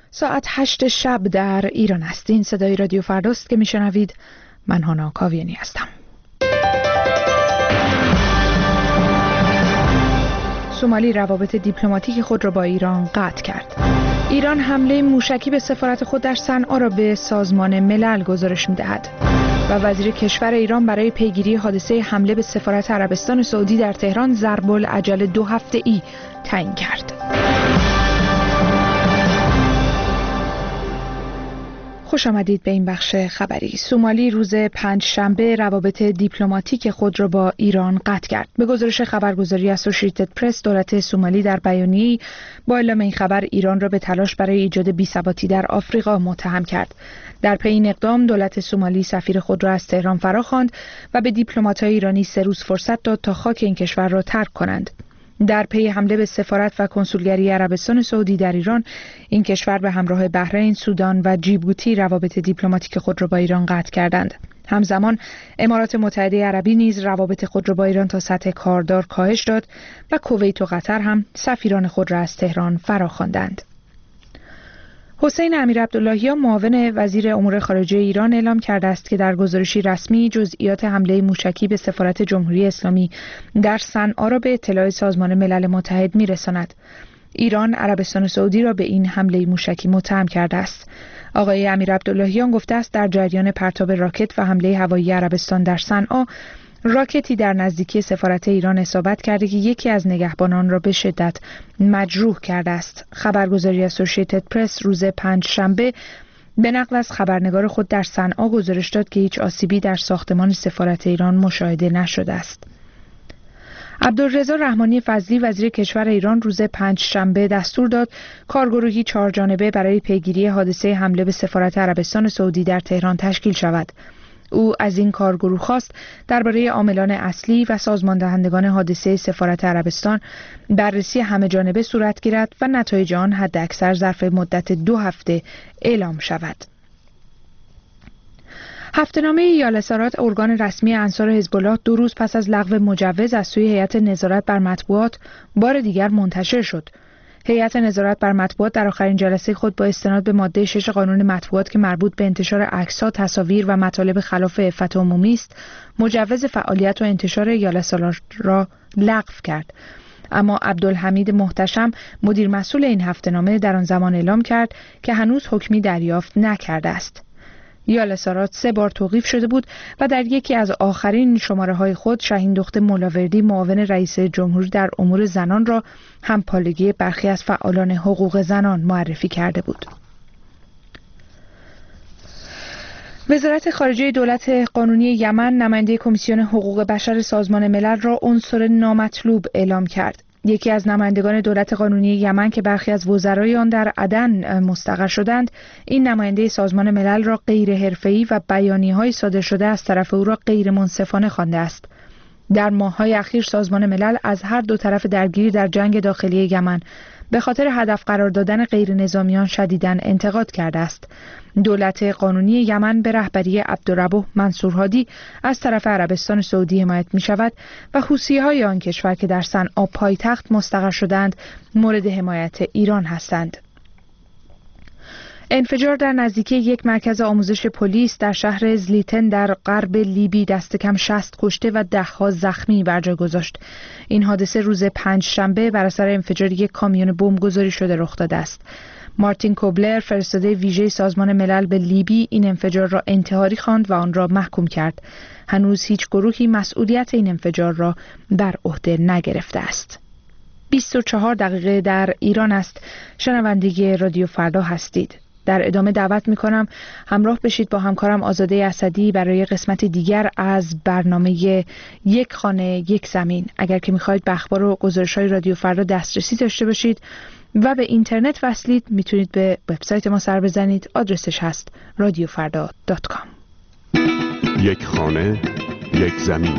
ساعت 8 شب در ایران است. این صدای رادیو فرداست که میشنوید. من هانا کاویانی هستم. سومالی روابط دیپلماتیک خود را با ایران قطع کرد. ایران حمله موشکی به سفارت خود در صنعا را به سازمان ملل گزارش می‌دهد و وزیر کشور ایران برای پیگیری حادثه حمله به سفارت عربستان سعودی در تهران ضرب‌الاجل 2 هفته‌ای تعیین کرد. خوش آمدید به این بخش خبری. سومالی روز پنجشنبه روابط دیپلماتیک خود را با ایران قطع کرد. به گزارش خبرگزاری اسوسییتد پرس، دولت سومالی در بیانیه‌ای با اعلام این خبر ایران را به تلاش برای ایجاد بی‌ثباتی در آفریقا متهم کرد. در پی این اقدام دولت سومالی سفیر خود را از تهران فراخواند و به دیپلمات‌های ایرانی 3 روز فرصت داد تا خاک این کشور را ترک کنند. در پی حمله به سفارت و کنسولگری عربستان سعودی در ایران، این کشور به همراه بحرین، سودان و جیبوتی روابط دیپلماتیک خود را با ایران قطع کردند. همزمان امارات متحده عربی نیز روابط خود را با ایران تا سطح کاردار کاهش داد و کویت و قطر هم سفیران خود را از تهران فراخواندند. حسین امیرعبداللهیان معاون وزیر امور خارجه ایران اعلام کرده است که در گزارشی رسمی جزئیات حمله موشکی به سفارت جمهوری اسلامی در صنعا را به اطلاع سازمان ملل متحد می‌رساند. ایران عربستان سعودی را به این حمله موشکی متهم کرده است. آقای امیرعبداللهیان گفته است در جریان پرتاب راکت و حمله هوایی عربستان در صنعا، راکتی در نزدیکی سفارت ایران اصابت کرده که یکی از نگهبانان را به شدت مجروح کرده است. خبرگزاری اسوسییتد پرس روز پنجشنبه به نقل از خبرنگار خود در صنعا گزارش داد که هیچ آسیبی در ساختمان سفارت ایران مشاهده نشده است. عبدالرضا رحمانی فضلی وزیر کشور ایران روز پنجشنبه دستور داد کارگروهی 4 جانبه برای پیگیری حادثه حمله به سفارت عربستان سعودی در تهران تشکیل شود. او از این کارگروه خواست درباره عاملان اصلی و سازماندهندگان حادثه سفارت عربستان بررسی همه جانبه صورت گیرد و نتایج آن حداکثر ظرف مدت 2 هفته اعلام شود. هفته‌نامه یالسارات، ارگان رسمی انصار حزب الله، 2 روز پس از لغو مجوز از سوی هیئت نظارت بر مطبوعات بار دیگر منتشر شد. هیئت نظارت بر مطبوعات در آخرین جلسه خود با استناد به ماده 6 قانون مطبوعات که مربوط به انتشار عکس‌ها، تصاویر و مطالب خلاف عفت عمومی است، مجوز فعالیت و انتشار یالسارات را لغو کرد. اما عبدالحمید محتشم، مدیر مسئول این هفته‌نامه، در آن زمان اعلام کرد که هنوز حکمی دریافت نکرده است. یالسارات 3 بار توقیف شده بود و در یکی از آخرین شماره‌های خود شاهین دختر مولاوردی، معاون رئیس جمهور در امور زنان، را همپالگی برخی از فعالان حقوق زنان معرفی کرده بود. وزارت خارجه دولت قانونی یمن نماینده کمیسیون حقوق بشر سازمان ملل را عنصر نامطلوب اعلام کرد. یکی از نمایندگان دولت قانونی یمن که برخی از وزرای آن در عدن مستقر شدند، این نماینده سازمان ملل را غیر حرفه‌ای و بیانیه‌های صادر شده از طرف او را غیر منصفانه خوانده است. در ماه‌های اخیر سازمان ملل از هر 2 طرف درگیری در جنگ داخلی یمن به خاطر هدف قرار دادن غیر نظامیان شدیداً انتقاد کرده است. دولت قانونی یمن به رهبری عبدالربه منصور هادی از طرف عربستان سعودی حمایت می شود و حوثی‌های آن کشور که در صنعا پایتخت مستقر شدند مورد حمایت ایران هستند. انفجار در نزدیکی یک مرکز آموزش پلیس در شهر زلیتن در غرب لیبی دست کم 60 کشته و 10 زخمی بر جا گذاشت. این حادثه روز پنجشنبه بر اثر انفجار یک کامیون بمبگذاری شده رخ داده است. مارتین کوبلر، فرستاده ویژه سازمان ملل به لیبی، این انفجار را انتحاری خواند و آن را محکوم کرد. هنوز هیچ گروهی مسئولیت این انفجار را بر عهده نگرفته است. 24 دقیقه در ایران است. شنونده رادیو فردا هستید. در ادامه دعوت می‌کنم همراه بشید با همکارم آزاده اسدی برای قسمت دیگر از برنامه یک خانه یک زمین. اگر که می‌خواید به اخبار و گزارش‌های رادیو فردا دسترسی داشته باشید و به اینترنت وصلید، میتونید به وبسایت ما سر بزنید. آدرسش هست radiofarda.com. یک خانه یک زمین.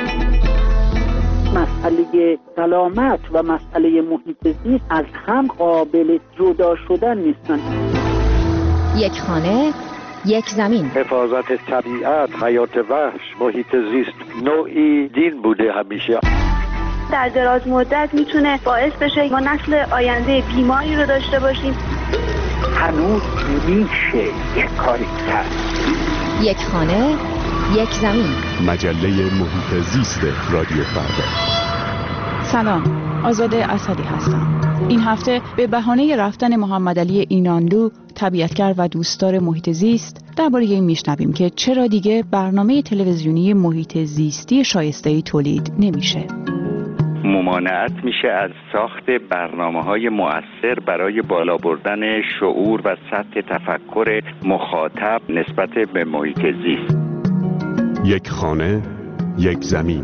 مسئله سلامت و مسئله محیط زیست از هم قابل جدا شدن نیستند. یک خانه یک زمین. حفاظت طبیعت، حیات وحش، محیط زیست نوعی دین بوده همیشه. در دراز مدت میتونه باعث بشه ما نسل آینده بیماری رو داشته باشیم. هنوز میشه یک کاری کرد. یک خانه، یک زمین. مجله محیط زیست رادیو فردا. سلام، آزاده اسدی هستم. این هفته به بهانه رفتن محمدعلی اینانلو، طبیعتگر و دوستدار محیط زیست، درباره این میشنویم که چرا دیگه برنامه تلویزیونی محیط زیستی شایسته‌ای تولید نمیشه. ممانعت میشه از ساخت برنامه‌های مؤثر برای بالا بردن شعور و سطح تفکر مخاطب نسبت به محیط زیست. یک خانه، یک زمین.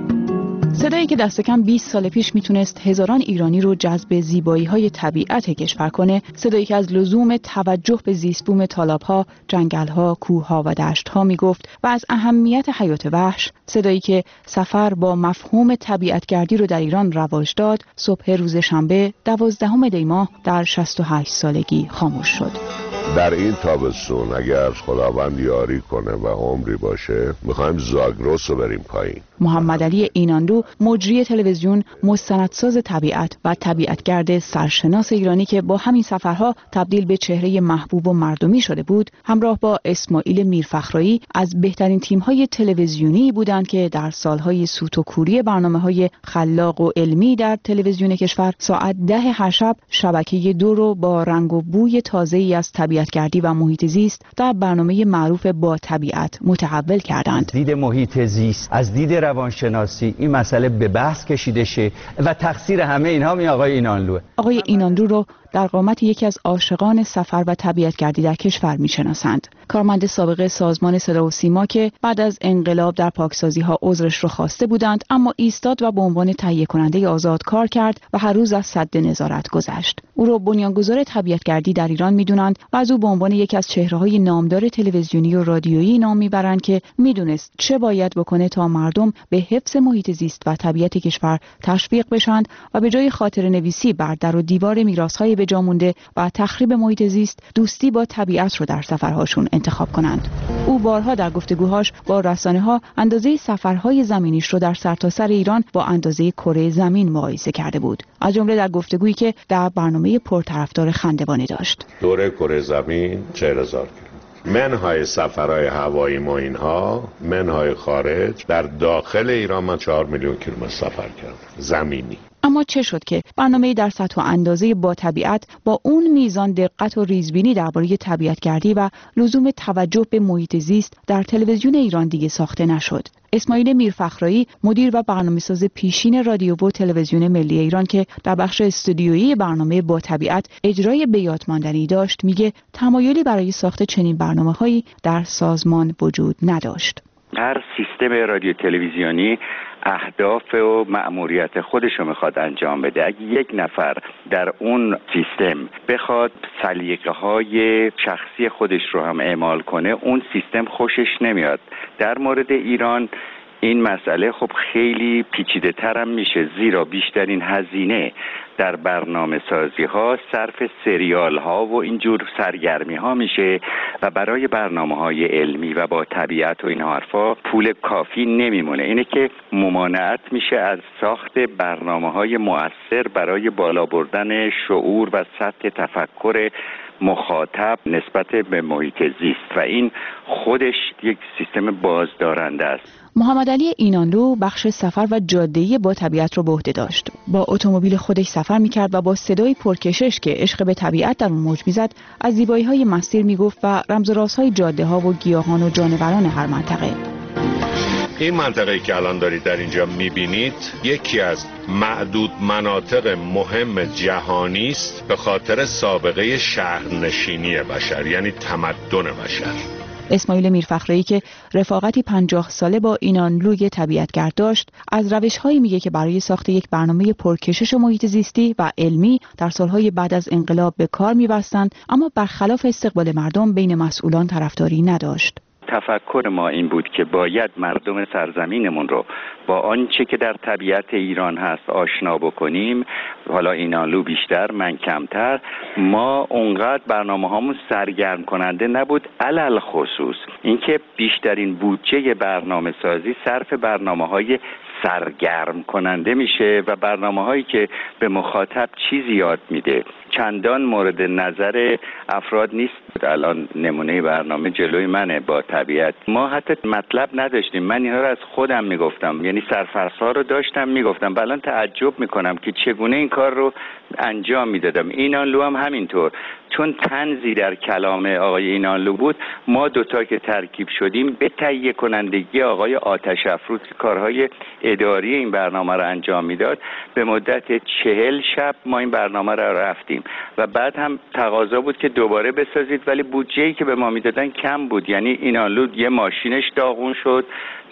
صدایی که دست کم 20 سال پیش میتونست هزاران ایرانی رو جذب زیبایی‌های طبیعت کشور کنه، صدایی که از لزوم توجه به زیستبوم تالاب‌ها، جنگل‌ها، کوه‌ها و دشت‌ها میگفت و از اهمیت حیات وحش، صدایی که سفر با مفهوم طبیعتگردی رو در ایران رواج داد، صبح روز شنبه 12 دی ماه در 68 سالگی خاموش شد. در این تابستون اگر خداوند یاری کنه و عمری باشه میخوایم زاگرس رو بریم پایین. محمدعلی اینانلو، مجری تلویزیون، مستندساز طبیعت و طبیعتگرد سرشناس ایرانی که با همین سفرها تبدیل به چهره محبوب و مردمی شده بود، همراه با اسماعیل میرفخرایی از بهترین تیم‌های تلویزیونی بودند که در سالهای سوت و کوری برنامه‌های خلاق و علمی در تلویزیون کشور ساعت 10 هر شب شبکه 2 رو با رنگ و بوی تازه‌ای از طبیعتگردی و محیط زیست در برنامه معروف با طبیعت متحول کردند. دید محیط زیست، از دید روانشناسی این مسئله به بحث کشیده شه و تقصیر همه اینها می آقای اینانلو. آقای اینانلو رو در قامت یکی از عاشقان سفر و طبیعتگردی در کشور میشناسند. کارمند سابق سازمان صدا و سیما که بعد از انقلاب در پاکسازی‌ها عذرش رو خواسته بودند، اما ایستاد و به عنوان تهیه کننده آزاد کار کرد و هر روز از سد نظارت گذشت. او را بنیانگذار طبیعتگردی در ایران میدونند و از او به عنوان یکی از چهره‌های نامدار تلویزیونی و رادیویی نام میبرند که میدونست چه باید بکنه تا مردم به حفظ محیط زیست و طبیعت کشور تشویق بشند و به جای خاطره‌نویسی بر در و دیوار میراث‌های به جا مونده و تخریب محیط زیست، دوستی با طبیعت رو در سفرهاشون انتخاب کنند. او بارها در گفتگوهاش با رسانه‌ها اندازه سفرهای زمینیش رو در سرتاسر ایران با اندازه کره زمین مقایسه کرده بود. از جمله در گفتگویی که در برنامه پرطرفدار خندوانه داشت. دور کره زمین 40,000 کیلومتر. منهای سفرهای هوایی ما اینها، منهای خارج، در داخل ایران من 4 میلیون کیلومتر سفر کردم زمینی. اما چه شد که برنامه‌ای در سطح و اندازه با طبیعت با اون میزان دقت و ریزبینی درباره طبیعتگردی و لزوم توجه به محیط زیست در تلویزیون ایران دیگه ساخته نشد؟ اسماعیل میرفخرایی، مدیر و برنامه‌ساز پیشین رادیو و تلویزیون ملی ایران که در بخش استودیویی برنامه با طبیعت اجرای بی‌یادماندنی داشت، میگه تمایلی برای ساخت چنین برنامه‌هایی در سازمان وجود نداشت. هر سیستم رادیو تلویزیونی اهداف و مأموریت خودش رو میخواد انجام بده. اگه یک نفر در اون سیستم بخواد سلیقه‌های شخصی خودش رو هم اعمال کنه، اون سیستم خوشش نمیاد. در مورد ایران این مسئله خب خیلی پیچیده تر هم میشه، زیرا بیشترین هزینه در برنامه سازی ها صرف سریال ها و اینجور سرگرمی ها میشه و برای برنامه های علمی و با طبیعت و این حرفا پول کافی نمیمونه. اینه که ممانعت میشه از ساخت برنامه های مؤثر برای بالا بردن شعور و سطح تفکر مخاطب نسبت به محیط زیست و این خودش یک سیستم بازدارنده است. محمدعلی اینانلو بخش سفر و جاده‌ای با طبیعت رو به عهده داشت. با اتومبیل خودش سفر می‌کرد و با صدای پرکشش که عشق به طبیعت در اون موج می‌زد، از زیبایی‌های مسیر می‌گفت و رمز و رازهای جاده‌ها و گیاهان و جانوران هر منطقه. این منطقه‌ای که الان دارید در اینجا می‌بینید یکی از معدود مناطق مهم جهانی است به خاطر سابقه شهرنشینی بشر، یعنی تمدن بشر. اسماعیل میرفخرایی که رفاقتی 50 ساله با اینانلوی طبیعتگرد داشت، از روش‌هایی میگه که برای ساخت یک برنامه پرکشش محیط زیستی و علمی در سالهای بعد از انقلاب به کار می‌بستند، اما برخلاف استقبال مردم بین مسئولان طرفداری نداشت. تفکر ما این بود که باید مردم سرزمینمون رو با آنچه که در طبیعت ایران هست آشنا بکنیم. حالا اینانلو بیشتر، من کمتر. ما اونقدر برنامه‌هامون سرگرم کننده نبود، علل خصوص اینکه بیشترین بودجه برنامه سازی صرف برنامه‌های سرگرم کننده میشه و برنامه‌هایی که به مخاطب چیزی یاد میده چندان مورد نظر افراد نیست. الان نمونه برنامه جلوی منه با طبیعت. ما حتی مطلب نداشتیم. من اینها رو از خودم میگفتم، یعنی سرفصل‌ها رو داشتم میگفتم. الان تعجب میکنم که چگونه این کار رو انجام میدادم. اینانلو هم همینطور، چون طنزی در کلام آقای اینانلو بود، ما دوتا که ترکیب شدیم به تهیه کنندگی آقای آتش افروز که کارهای اداری این برنامه رو انجام میداد، به مدت 40 شب ما این برنامه رو رفتیم و بعد هم تقاضا بود که دوباره بسازید، ولی بودجه‌ای که به ما میدادن کم بود. یعنی اینانلو یه ماشینش داغون شد،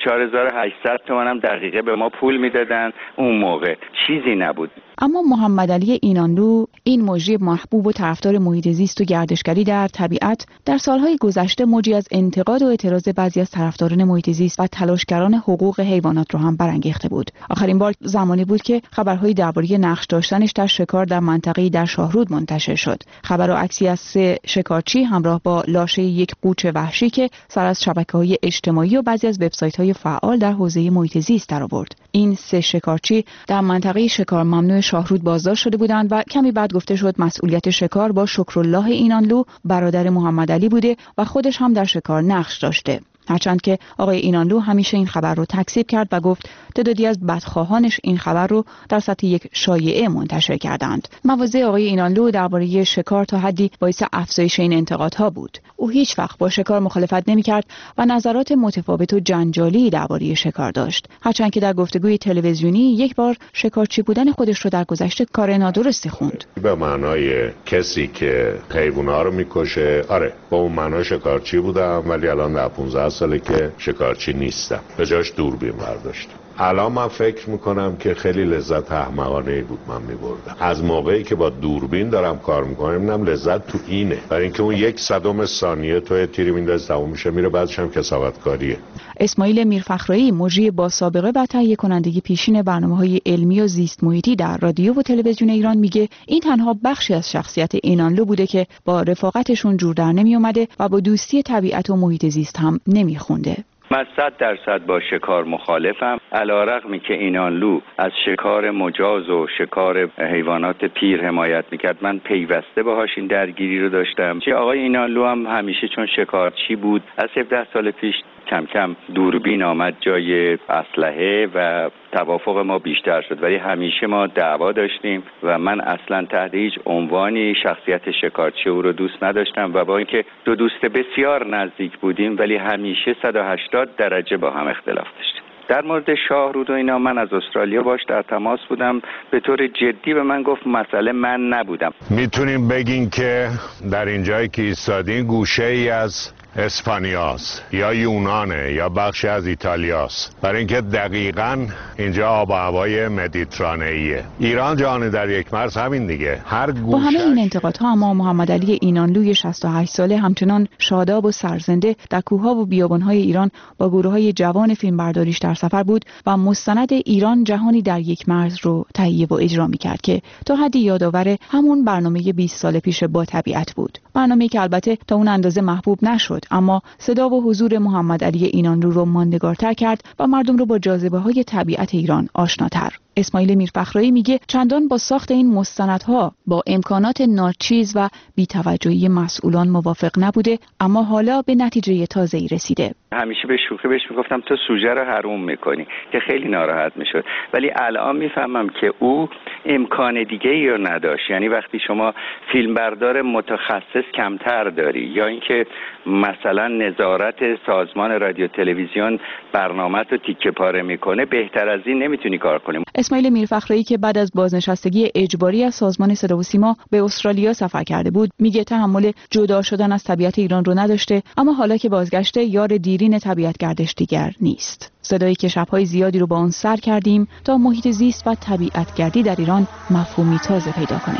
4800 تومان هم دقیقه به ما پول میدادن. اون موقع چیزی نبود. اما محمدعلی اینانلو، این مجری محبوب و طرفدار محیط زیست و گردشگری در طبیعت، در سالهای گذشته موجی از انتقاد و اعتراض بعضی از طرفداران محیط زیست و تلاشگران حقوق حیوانات را هم برانگیخته بود. آخرین بار زمانی بود که خبرهای درباره نقش داشتنش در شکار در منطقه‌ای در شاهرود منتشر شد. خبر و عکسی از 3 شکارچی همراه با لاشه یک قوچ وحشی که سر از شبکه‌های اجتماعی و بعضی از وبسایت‌های فعال در حوزه محیط زیست درآورد. این 3 شکارچی در منطقه شکار ممنوع شاهرود بازداشت شده بودند و کمی بعد گفته شد مسئولیت شکار با شکرالله اینانلو برادر محمدعلی بوده و خودش هم در شکار نقش داشته. هرچند که آقای اینانلو همیشه این خبر رو تکذیب کرد و گفت تعدادی از بدخواهانش این خبر رو در سطح یک شایعه منتشر کردند. مواضع آقای اینانلو درباره شکار تا حدی باعث افزایش این انتقادها بود. او هیچ وقت با شکار مخالفت نمی‌کرد و نظرات متفاوت و جنجالی درباره شکار داشت. هرچند که در گفتگوی تلویزیونی یک بار شکارچی بودن خودش رو در گذشته کار نادرستی خوند. به معنای کسی که حیونا رو میکشه، آره با اون معنا شکارچی بودم، ولی الان در 15 ساله که شکارچی نیستم. به جاش دوربین برداشتم. الان من فکر میکنم که خیلی لذت احمقانه‌ای بود من میبردم. از موقعی که با دوربین دارم کار میکنم اینم لذت تو اینه، برای اینکه اون 1/100 ثانیه تو تیری میندازی تموم میشه میره، بعدش هم کثافتکاریه. اسماعیل میرفخرایی، مجری با سابقه و تهیه کنندگی پیشین برنامه‌های علمی و زیست محیطی در رادیو و تلویزیون ایران، میگه این تنها بخشی از شخصیت اینانلو بوده که با رفاقتشون جور در نمی اومده و با دوستی طبیعت و محیط زیست هم نمیخونده. من 100% با شکار مخالفم، علی‌رغمی که اینانلو از شکار مجاز و شکار حیوانات پیر حمایت میکرد. من پیوسته باهاش این درگیری رو داشتم. آقای اینانلو هم همیشه چون شکارچی بود، از 17 سال پیش کم کم دوربین آمد جای اسلحه و توافق ما بیشتر شد، ولی همیشه ما دعوا داشتیم و من اصلا تحت هیچ عنوانی شخصیت شکارچی او رو دوست نداشتم و با اینکه دو دوست بسیار نزدیک بودیم ولی همیشه 180 درجه با هم اختلاف داشتیم. در مورد شاهرود و اینا من از استرالیا باش در تماس بودم، به طور جدی به من گفت مسئله من نبودم. میتونیم بگین که در این جایی که ایستادین گوشه ای از اسپانیاست یا یونانه یا بخشی از ایتالیاست، برای اینکه دقیقاً اینجا آب و هوای مدیترانه‌ایه. ایران جهان در یک مرز همین دیگه. هر گوشه. با همه این انتقادها اما محمدعلی اینانلوی 68 ساله همچنان شاداب و سرزنده در کوه‌ها و بیابان‌های ایران با گروه‌های جوان فیلمبرداریش در سفر بود و مستند ایران جهانی در یک مرز رو تهیه و اجرا می‌کرد که تا حدی یادآور همون برنامه 20 سال پیش با طبیعت بود. برنامه‌ای که البته تا اون اندازه محبوب نشد، اما صدا و حضور محمدعلی اینانلو رو ماندگارتر کرد و مردم رو با جاذبه‌های طبیعت ایران آشناتر. اسماعیل میرفخرایی میگه چندان با ساخت این مستندها با امکانات ناچیز و بی‌توجهی مسئولان موافق نبوده، اما حالا به نتیجه تازه‌ای رسیده. همیشه به شوخی بهش میگفتم تو سوژه رو حروم میکنی که خیلی ناراحت میشد، ولی الان میفهمم که او امکان دیگه ای رو نداشت. یعنی وقتی شما فیلمبردار متخصص کمتر داری یا اینکه مثلا نظارت سازمان رادیو تلویزیون برنامه‌ت رو تیکه پاره میکنه، بهتر از این نمیتونی کار کنی. اسماعیل میرفخرایی که بعد از بازنشستگی اجباری از سازمان صدا و سیما به استرالیا سفر کرده بود، میگه تحمل جدا شدن از طبیعت ایران رو نداشته، اما حالا که بازگشته یار دیرین طبیعتگردش دیگر نیست. صدایی که شب‌های زیادی رو با اون سر کردیم تا محیط زیست و طبیعتگردی در ایران مفهومی تازه پیدا کنه.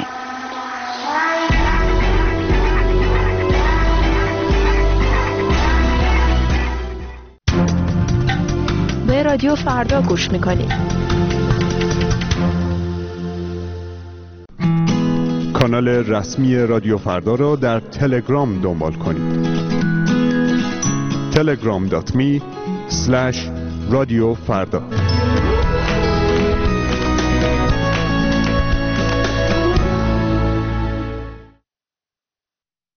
به رادیو فردا گوش میکنید. کانال رسمی رادیو فردا را در تلگرام دنبال کنید. telegram.me/رادیو فردا